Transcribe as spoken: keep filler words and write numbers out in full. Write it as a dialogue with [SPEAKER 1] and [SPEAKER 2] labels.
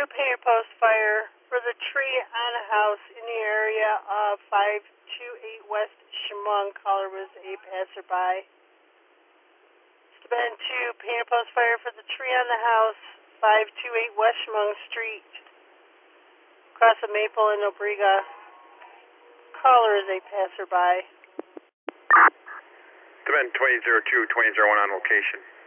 [SPEAKER 1] painter post fire for the tree on a house in the area of five two eight West Chemung. Caller was a passerby. Been two painter post fire for the tree on the house, five two eight West Chemung Street, across of Maple and Obriga. Caller is a passerby.
[SPEAKER 2] Been twenty oh two, twenty oh one on location.